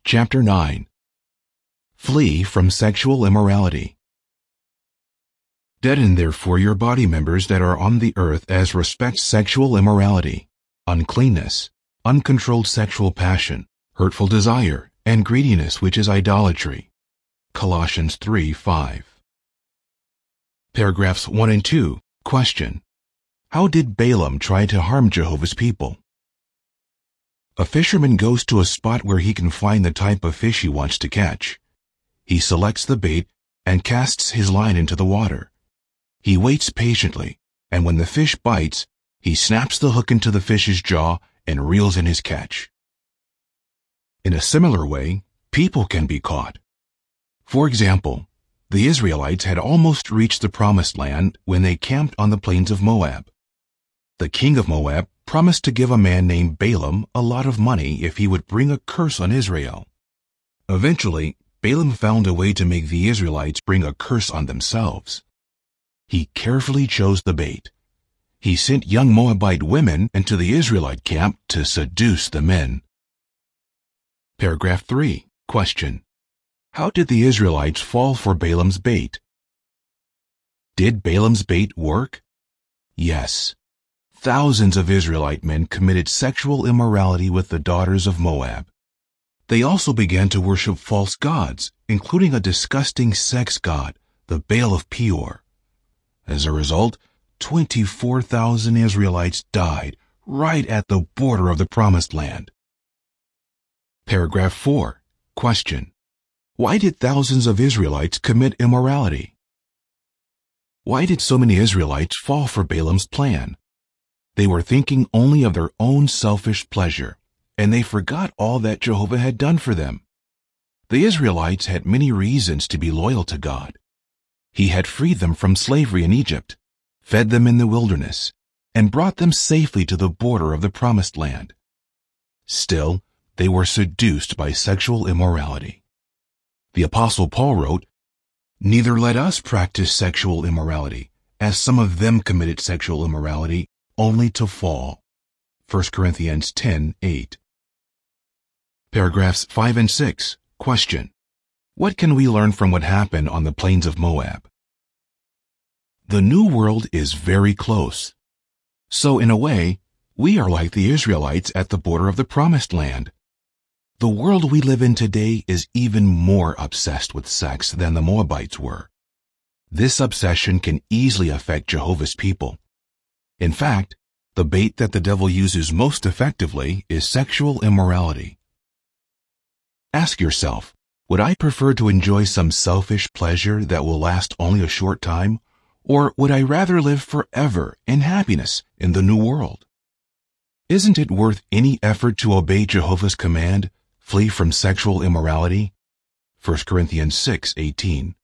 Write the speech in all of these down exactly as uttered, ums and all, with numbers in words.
Chapter nine. Flee from sexual immorality. Deaden therefore your body members that are on the earth as respects sexual immorality, uncleanness, uncontrolled sexual passion, hurtful desire, and greediness, which is idolatry. Colossians three five. Paragraphs one and two. Question. How did Balaam try to harm Jehovah's people? A fisherman goes to a spot where he can find the type of fish he wants to catch. He selects the bait and casts his line into the water. He waits patiently, and when the fish bites, he snaps the hook into the fish's jaw and reels in his catch. In a similar way, people can be caught. For example, the Israelites had almost reached the Promised Land when they camped on the plains of Moab. The king of Moab promised to give a man named Balaam a lot of money if he would bring a curse on Israel. Eventually, Balaam found a way to make the Israelites bring a curse on themselves. He carefully chose the bait. He sent young Moabite women into the Israelite camp to seduce the men. Paragraph three. Question. How did the Israelites fall for Balaam's bait? Did Balaam's bait work? Yes. Thousands of Israelite men committed sexual immorality with the daughters of Moab. They also began to worship false gods, including a disgusting sex god, the Baal of Peor. As a result, twenty-four thousand Israelites died right at the border of the Promised Land. Paragraph four. Question. Why did thousands of Israelites commit immorality? Why did so many Israelites fall for Balaam's plan? They were thinking only of their own selfish pleasure, and they forgot all that Jehovah had done for them. The Israelites had many reasons to be loyal to God. He had freed them from slavery in Egypt, fed them in the wilderness, and brought them safely to the border of the Promised Land. Still, they were seduced by sexual immorality. The Apostle Paul wrote, "Neither let us practice sexual immorality, as some of them committed sexual immorality, only to fall." First Corinthians ten eight. Paragraphs five and six. Question. What can we learn from what happened on the plains of Moab? The New World is very close. So in a way, we are like the Israelites at the border of the Promised Land. The world we live in today is even more obsessed with sex than the Moabites were. This obsession can easily affect Jehovah's people. In fact, the bait that the devil uses most effectively is sexual immorality. Ask yourself, would I prefer to enjoy some selfish pleasure that will last only a short time, or would I rather live forever in happiness in the new world? Isn't it worth any effort to obey Jehovah's command, flee from sexual immorality? First Corinthians six eighteen.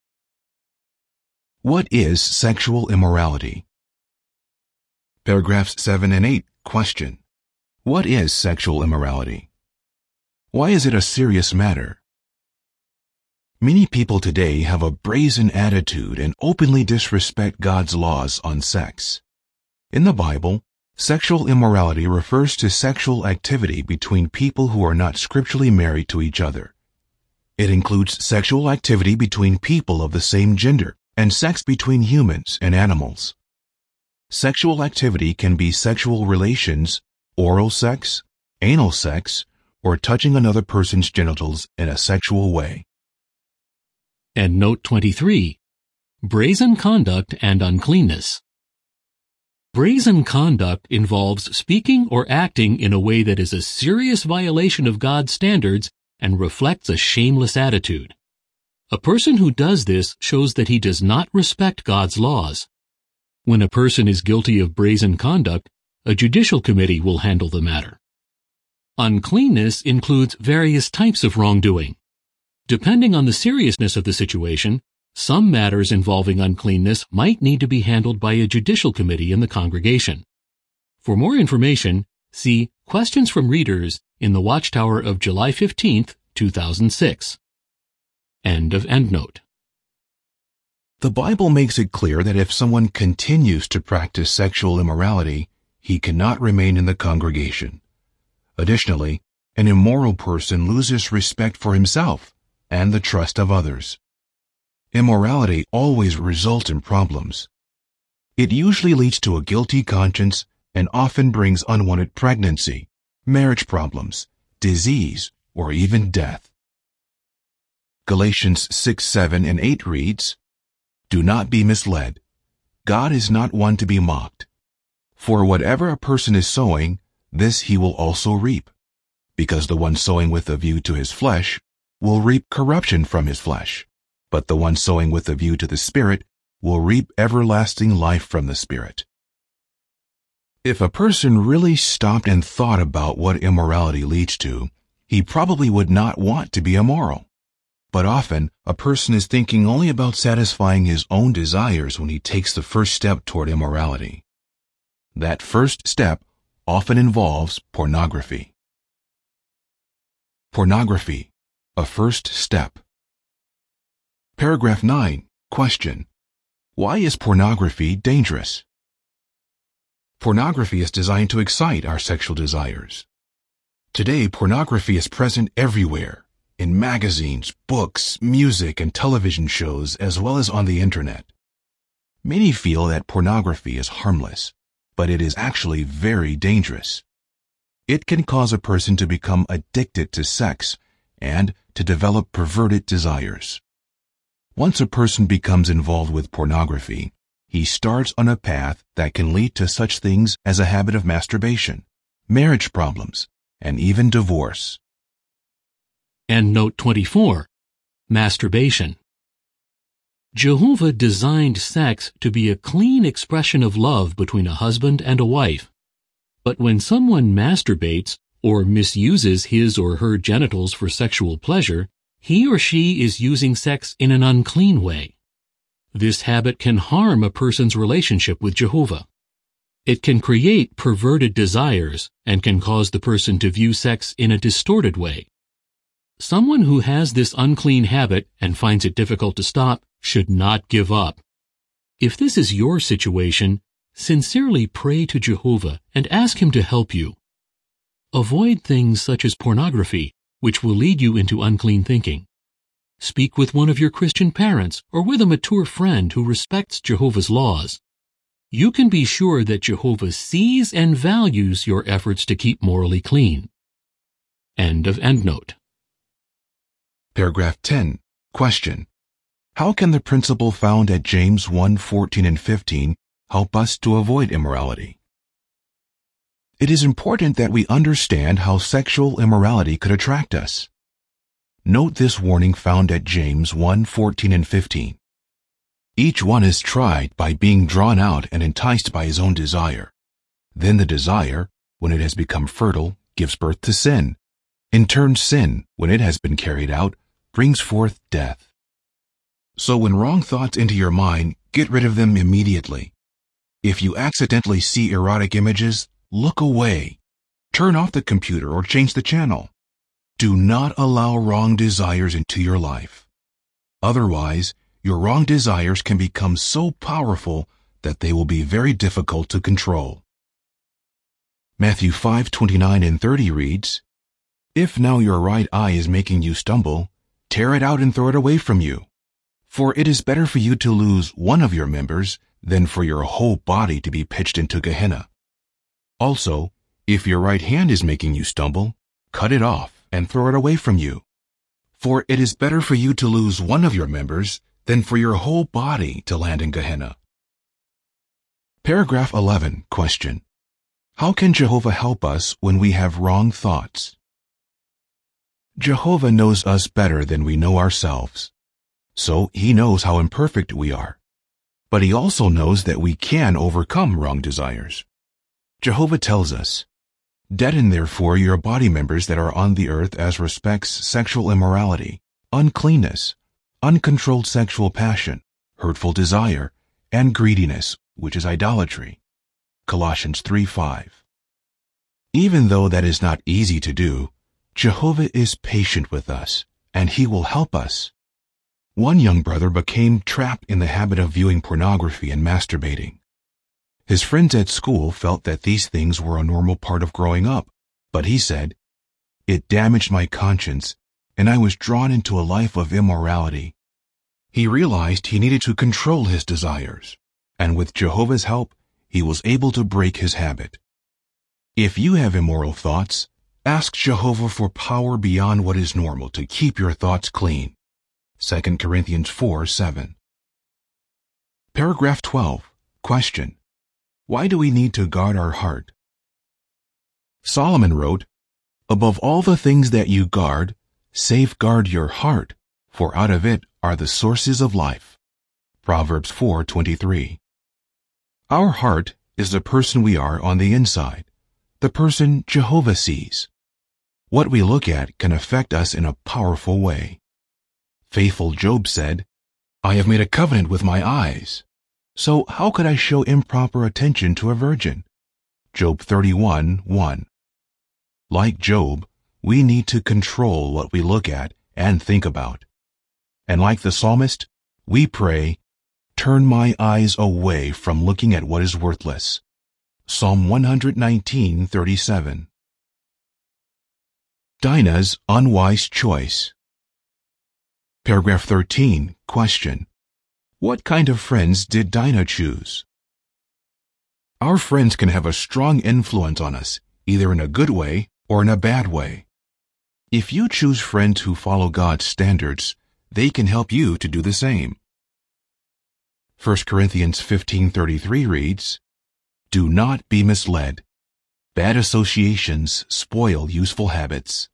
What is sexual immorality? Paragraphs seven and eight. Question. What is sexual immorality? Why is it a serious matter? Many people today have a brazen attitude and openly disrespect God's laws on sex. In the Bible, sexual immorality refers to sexual activity between people who are not scripturally married to each other. It includes sexual activity between people of the same gender and sex between humans and animals. Sexual activity can be sexual relations, oral sex, anal sex, or touching another person's genitals in a sexual way. And note twenty-three. Brazen conduct and uncleanness. Brazen conduct involves speaking or acting in a way that is a serious violation of God's standards and reflects a shameless attitude. A person who does this shows that he does not respect God's laws. When a person is guilty of brazen conduct, a judicial committee will handle the matter. Uncleanness includes various types of wrongdoing. Depending on the seriousness of the situation, some matters involving uncleanness might need to be handled by a judicial committee in the congregation. For more information, see Questions from Readers in the Watchtower of July fifteenth, two thousand six. End of endnote. The Bible makes it clear that if someone continues to practice sexual immorality, he cannot remain in the congregation. Additionally, An immoral person loses respect for himself and the trust of others. Immorality always results in problems. It usually leads to a guilty conscience and often brings unwanted pregnancy, marriage problems, disease, or even death. Galatians six, seven, and eight reads, "Do not be misled. God is not one to be mocked. For whatever a person is sowing, this he will also reap. Because the one sowing with a view to his flesh will reap corruption from his flesh, but the one sowing with a view to the Spirit will reap everlasting life from the Spirit." If a person really stopped and thought about what immorality leads to, he probably would not want to be immoral. But often, a person is thinking only about satisfying his own desires when he takes the first step toward immorality. That first step often involves pornography. Pornography, a first step. Paragraph nine, question. Why is pornography dangerous? Pornography is designed to excite our sexual desires. Today, pornography is present everywhere, in magazines, books, music, and television shows, as well as on the internet. Many feel that pornography is harmless, but it is actually very dangerous. It can cause a person to become addicted to sex and to develop perverted desires. Once a person becomes involved with pornography, he starts on a path that can lead to such things as a habit of masturbation, marriage problems, and even divorce. And note twenty-four, masturbation. Jehovah designed sex to be a clean expression of love between a husband and a wife. But when someone masturbates or misuses his or her genitals for sexual pleasure, he or she is using sex in an unclean way. This habit can harm a person's relationship with Jehovah. It can create perverted desires and can cause the person to view sex in a distorted way. Someone who has this unclean habit and finds it difficult to stop should not give up. If this is your situation, sincerely pray to Jehovah and ask Him to help you. Avoid things such as pornography, which will lead you into unclean thinking. Speak with one of your Christian parents or with a mature friend who respects Jehovah's laws. You can be sure that Jehovah sees and values your efforts to keep morally clean. End of endnote. Paragraph ten. Question. How can the principle found at James one, fourteen and fifteen help us to avoid immorality? It is important that we understand how sexual immorality could attract us. Note this warning found at James one, fourteen and fifteen. Each one is tried by being drawn out and enticed by his own desire. Then the desire, when it has become fertile, gives birth to sin. In turn, sin, when it has been carried out, brings forth death. So when wrong thoughts enter your mind, get rid of them immediately. If you accidentally see erotic images, look away. Turn off the computer or change the channel. Do not allow wrong desires into your life. Otherwise, your wrong desires can become so powerful that they will be very difficult to control. Matthew five, twenty-nine and thirty reads, "If now your right eye is making you stumble, tear it out and throw it away from you. For it is better for you to lose one of your members than for your whole body to be pitched into Gehenna. Also, if your right hand is making you stumble, cut it off and throw it away from you. For it is better for you to lose one of your members than for your whole body to land in Gehenna." Paragraph eleven. Question. How can Jehovah help us when we have wrong thoughts? Jehovah knows us better than we know ourselves. So He knows how imperfect we are. But He also knows that we can overcome wrong desires. Jehovah tells us, "Deaden therefore your body members that are on the earth as respects sexual immorality, uncleanness, uncontrolled sexual passion, hurtful desire, and greediness, which is idolatry." Colossians three, five. Even though that is not easy to do, Jehovah is patient with us, and He will help us. One young brother became trapped in the habit of viewing pornography and masturbating. His friends at school felt that these things were a normal part of growing up, but he said, It damaged my conscience, and I was drawn into a life of immorality. He realized he needed to control his desires, and with Jehovah's help, he was able to break his habit. If you have immoral thoughts, ask Jehovah for power beyond what is normal to keep your thoughts clean. Second Corinthians four seven. Paragraph twelve. Question. Why do we need to guard our heart? Solomon wrote, "Above all the things that you guard, safeguard your heart, for out of it are the sources of life." Proverbs four twenty-three. Our heart is the person we are on the inside, the person Jehovah sees. What we look at can affect us in a powerful way. Faithful Job said, "I have made a covenant with my eyes. So how could I show improper attention to a virgin?" Job thirty-one one. Like Job, we need to control what we look at and think about. And like the psalmist, we pray, "Turn my eyes away from looking at what is worthless." Psalm one nineteen thirty-seven. Dinah's unwise choice. Paragraph thirteen. Question. What kind of friends did Dinah choose? Our friends can have a strong influence on us, either in a good way or in a bad way. If you choose friends who follow God's standards, they can help you to do the same. First Corinthians fifteen thirty-three reads, "Do not be misled. Bad associations spoil useful habits."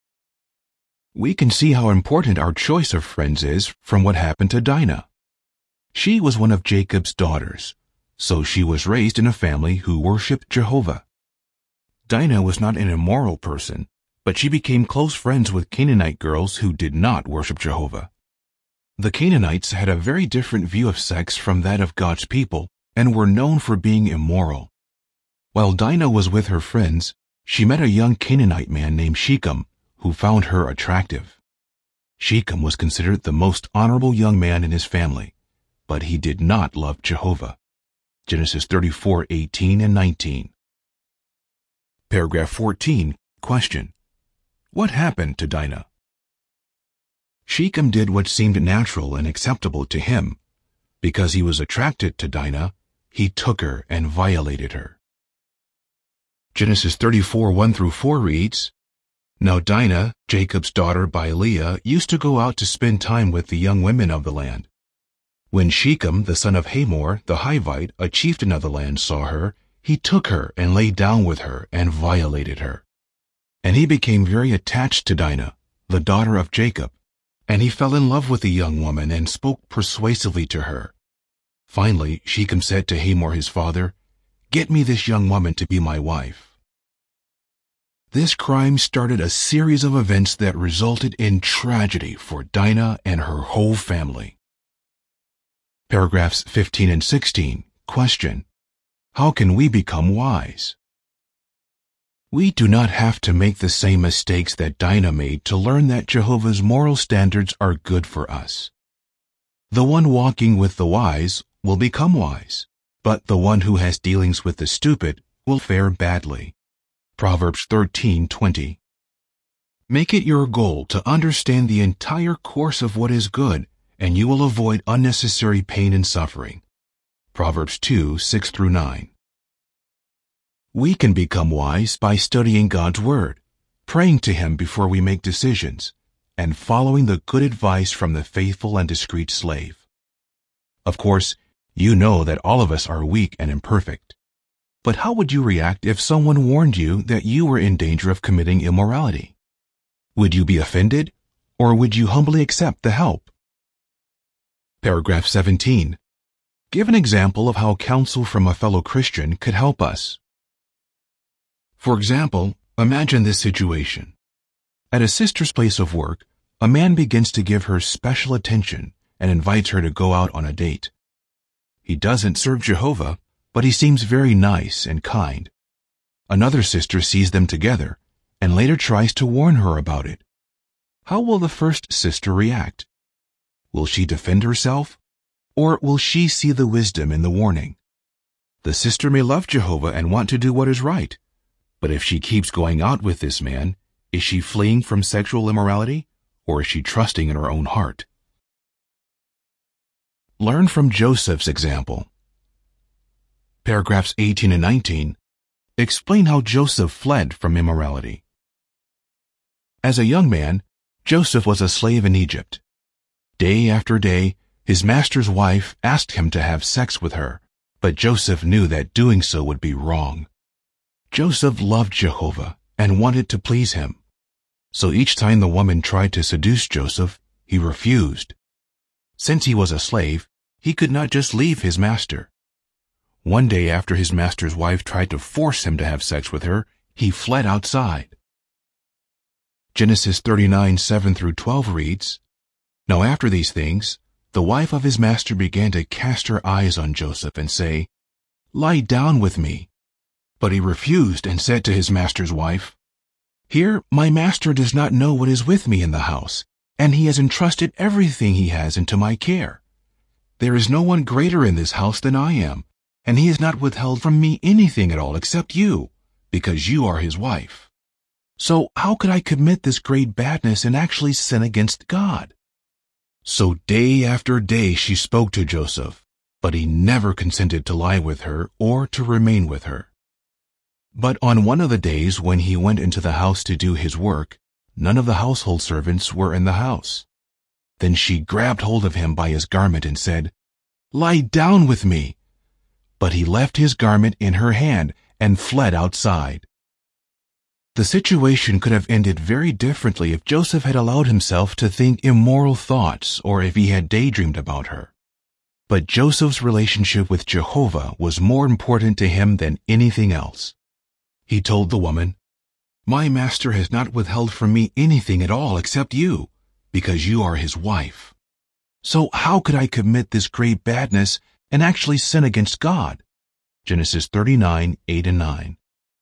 We can see how important our choice of friends is from what happened to Dinah. She was one of Jacob's daughters, so she was raised in a family who worshiped Jehovah. Dinah was not an immoral person, but she became close friends with Canaanite girls who did not worship Jehovah. The Canaanites had a very different view of sex from that of God's people and were known for being immoral. While Dinah was with her friends, she met a young Canaanite man named Shechem, who found her attractive. Shechem was considered the most honorable young man in his family, but he did not love Jehovah. Genesis thirty-four eighteen and nineteen. Paragraph fourteen. Question. What happened to Dinah? Shechem did what seemed natural and acceptable to him. Because he was attracted to Dinah, he took her and violated her. Genesis thirty-four one through four reads, "Now Dinah, Jacob's daughter by Leah, used to go out to spend time with the young women of the land. When Shechem, the son of Hamor, the Hivite, a chieftain of the land, saw her, he took her and lay down with her and violated her. And he became very attached to Dinah, the daughter of Jacob, and he fell in love with the young woman and spoke persuasively to her. Finally, Shechem said to Hamor his father, 'Get me this young woman to be my wife.' This crime started a series of events that resulted in tragedy for Dinah and her whole family. Paragraphs fifteen and sixteen. Question. How can we become wise? We do not have to make the same mistakes that Dinah made to learn that Jehovah's moral standards are good for us. The one walking with the wise will become wise, but the one who has dealings with the stupid will fare badly. Proverbs thirteen twenty. Make it your goal to understand the entire course of what is good, and you will avoid unnecessary pain and suffering. Proverbs two six through nine. We can become wise by studying God's Word, praying to Him before we make decisions, and following the good advice from the faithful and discreet slave. Of course, you know that all of us are weak and imperfect. But how would you react if someone warned you that you were in danger of committing immorality? Would you be offended, or would you humbly accept the help? Paragraph seventeen. Give an example of how counsel from a fellow Christian could help us. For example, imagine this situation. At a sister's place of work, a man begins to give her special attention and invites her to go out on a date. He doesn't serve Jehovah, but he seems very nice and kind. Another sister sees them together and later tries to warn her about it. How will the first sister react? Will she defend herself, or will she see the wisdom in the warning? The sister may love Jehovah and want to do what is right, but if she keeps going out with this man, Is she fleeing from sexual immorality, or is she trusting in her own heart? Learn from Joseph's example. Paragraphs eighteen and nineteen explain how Joseph fled from immorality. As a young man, Joseph was a slave in Egypt. Day after day, his master's wife asked him to have sex with her, but Joseph knew that doing so would be wrong. Joseph loved Jehovah and wanted to please him. So each time the woman tried to seduce Joseph, he refused. Since he was a slave, he could not just leave his master. One day after his master's wife tried to force him to have sex with her, he fled outside. Genesis thirty-nine, seven through twelve reads, Now after these things, the wife of his master began to cast her eyes on Joseph and say, Lie down with me. But he refused and said to his master's wife, Here my master does not know what is with me in the house, and he has entrusted everything he has into my care. There is no one greater in this house than I am, and he has not withheld from me anything at all except you, because you are his wife. So how could I commit this great badness and actually sin against God? So day after day she spoke to Joseph, but he never consented to lie with her or to remain with her. But on one of the days when he went into the house to do his work, none of the household servants were in the house. Then she grabbed hold of him by his garment and said, Lie down with me. But he left his garment in her hand and fled outside. The situation could have ended very differently if Joseph had allowed himself to think immoral thoughts or if he had daydreamed about her. But Joseph's relationship with Jehovah was more important to him than anything else. He told the woman, My master has not withheld from me anything at all except you, because you are his wife. So how could I commit this great badness and actually sin against God? Genesis thirty-nine, eight and nine.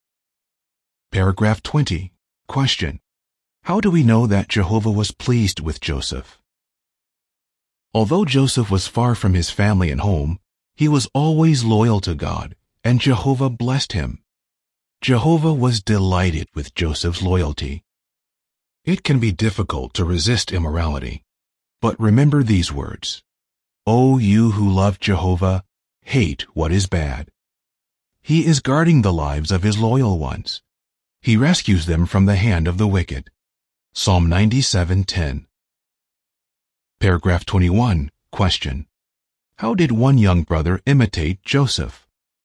Paragraph twenty. Question. How do we know that Jehovah was pleased with Joseph? Although Joseph was far from his family and home, he was always loyal to God, and Jehovah blessed him. Jehovah was delighted with Joseph's loyalty. It can be difficult to resist immorality, but remember these words. O you who love Jehovah, hate what is bad. He is guarding the lives of his loyal ones. He rescues them from the hand of the wicked. Psalm ninety-seven, ten. Paragraph twenty-one. Question. How did one young brother imitate Joseph?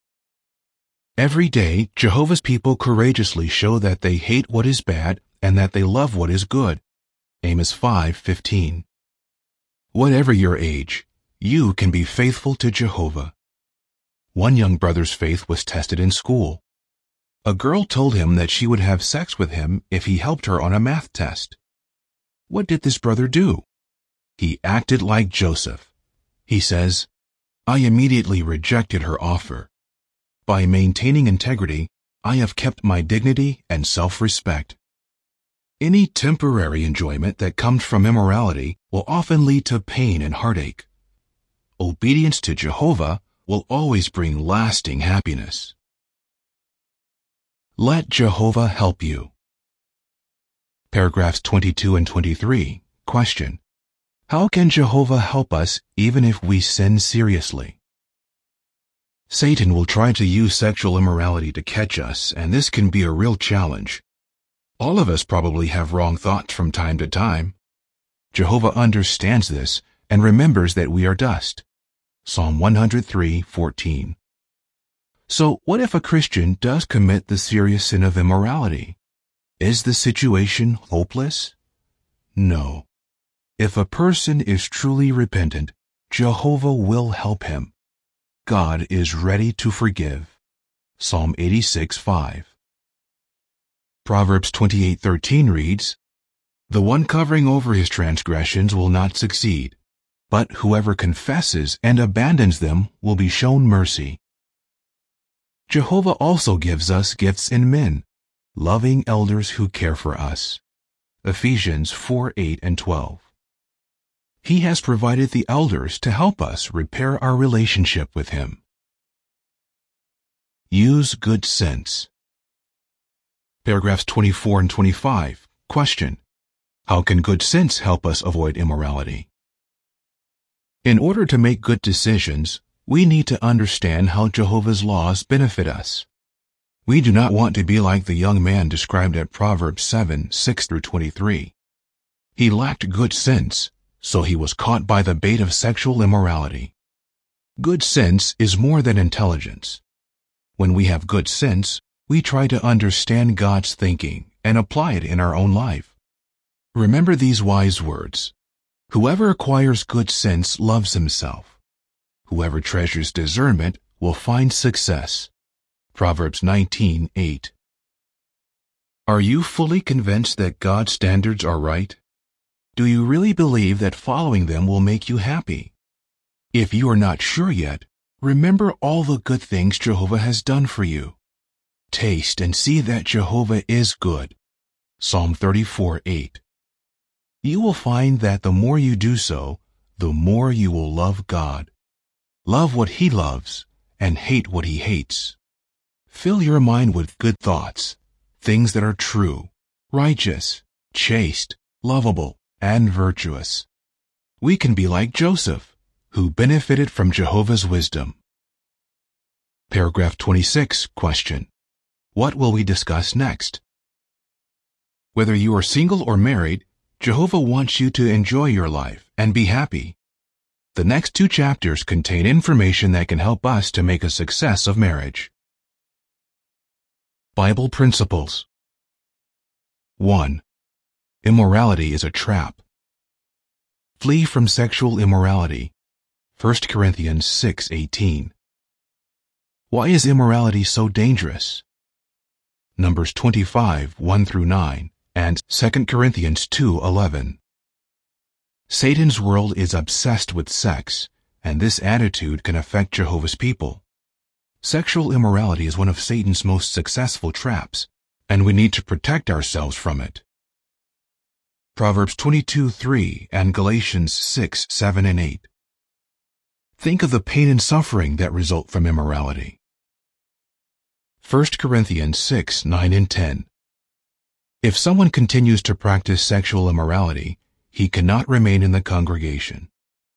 Every day, Jehovah's people courageously show that they hate what is bad and that they love what is good. Amos five, fifteen. Whatever your age, you can be faithful to Jehovah. One young brother's faith was tested in school. A girl told him that she would have sex with him if he helped her on a math test. What did this brother do? He acted like Joseph. He says, I immediately rejected her offer. By maintaining integrity, I have kept my dignity and self-respect. Any temporary enjoyment that comes from immorality will often lead to pain and heartache. Obedience to Jehovah will always bring lasting happiness. Let Jehovah help you. Paragraphs twenty-two and twenty-three. Question. How can Jehovah help us even if we sin seriously? Satan will try to use sexual immorality to catch us, and this can be a real challenge. All of us probably have wrong thoughts from time to time. Jehovah understands this and remembers that we are dust. Psalm one hundred three, fourteen. So what if a Christian does commit the serious sin of immorality? Is the situation hopeless? No. If a person is truly repentant, Jehovah will help him. God is ready to forgive. Psalm eighty-six, five. Proverbs twenty-eight, thirteen reads, The one covering over his transgressions will not succeed, but whoever confesses and abandons them will be shown mercy. Jehovah also gives us gifts in men, loving elders who care for us. Ephesians four, eight and twelve. He has provided the elders to help us repair our relationship with Him. Use good sense. Paragraphs twenty-four and twenty-five. Question: how can good sense help us avoid immorality? In order to make good decisions, we need to understand how Jehovah's laws benefit us. We do not want to be like the young man described at Proverbs seven, six through twenty-three. He lacked good sense, so he was caught by the bait of sexual immorality. Good sense is more than intelligence. When we have good sense, we try to understand God's thinking and apply it in our own life. Remember these wise words: whoever acquires good sense loves himself. Whoever treasures discernment will find success. Proverbs nineteen, eight. Are you fully convinced that God's standards are right? Do you really believe that following them will make you happy? If you are not sure yet, remember all the good things Jehovah has done for you. Taste and see that Jehovah is good. Psalm thirty-four, eight. You will find that the more you do so, the more you will love God. Love what He loves and hate what He hates. Fill your mind with good thoughts, things that are true, righteous, chaste, lovable, and virtuous. We can be like Joseph, who benefited from Jehovah's wisdom. Paragraph twenty-six, question: what will we discuss next? Whether you are single or married, Jehovah wants you to enjoy your life and be happy. The next two chapters contain information that can help us to make a success of marriage. Bible Principles. one. Immorality is a trap. Flee from sexual immorality. First Corinthians six, eighteen. Why is immorality so dangerous? Numbers twenty-five, one through nine, and Second Corinthians two, eleven. Satan's world is obsessed with sex, and this attitude can affect Jehovah's people. Sexual immorality is one of Satan's most successful traps, and we need to protect ourselves from it. Proverbs twenty-two, three and Galatians six, seven and eight. Think of the pain and suffering that result from immorality. First Corinthians six, nine and ten. If someone continues to practice sexual immorality, he cannot remain in the congregation.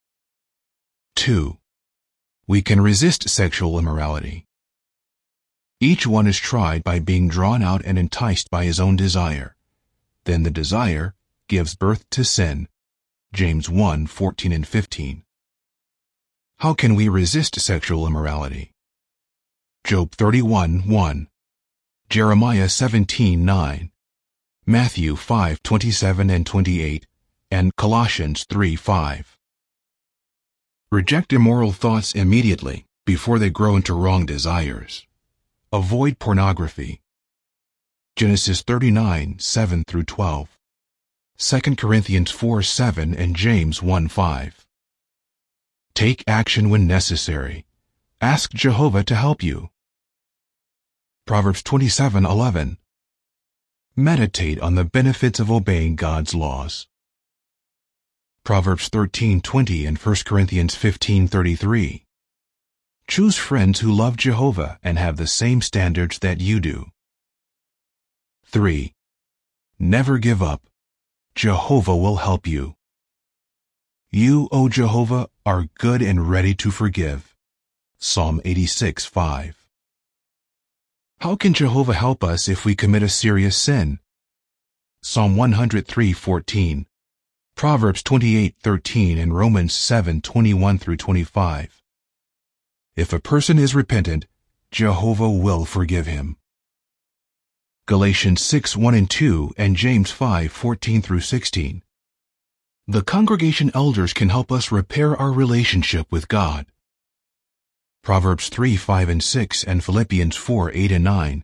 two. We can resist sexual immorality. Each one is tried by being drawn out and enticed by his own desire. Then the desire gives birth to sin. James one, fourteen and fifteen. How can we resist sexual immorality? Job thirty-one, one. Jeremiah seventeen, nine. Matthew five, twenty-seven and twenty-eight, and Colossians three, five. Reject immoral thoughts immediately before they grow into wrong desires. Avoid pornography. Genesis thirty-nine, seven through twelve. Second Corinthians four, seven and James one, five. Take action when necessary. Ask Jehovah to help you. Proverbs twenty-seven, eleven. Meditate on the benefits of obeying God's laws. Proverbs thirteen, twenty and First Corinthians fifteen, thirty-three. Choose friends who love Jehovah and have the same standards that you do. three. Never give up. Jehovah will help you. You, O Jehovah, are good and ready to forgive. Psalm eighty-six, five. How can Jehovah help us if we commit a serious sin? Psalm one hundred three, fourteen. Proverbs twenty-eight, thirteen and Romans seven, twenty-one through twenty-five. If a person is repentant, Jehovah will forgive him. Galatians six, one and two and James five, fourteen through sixteen. The congregation elders can help us repair our relationship with God. Proverbs three, five and six and Philippians four, eight and nine.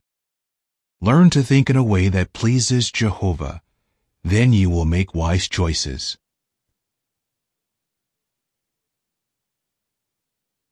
Learn to think in a way that pleases Jehovah. Then you will make wise choices.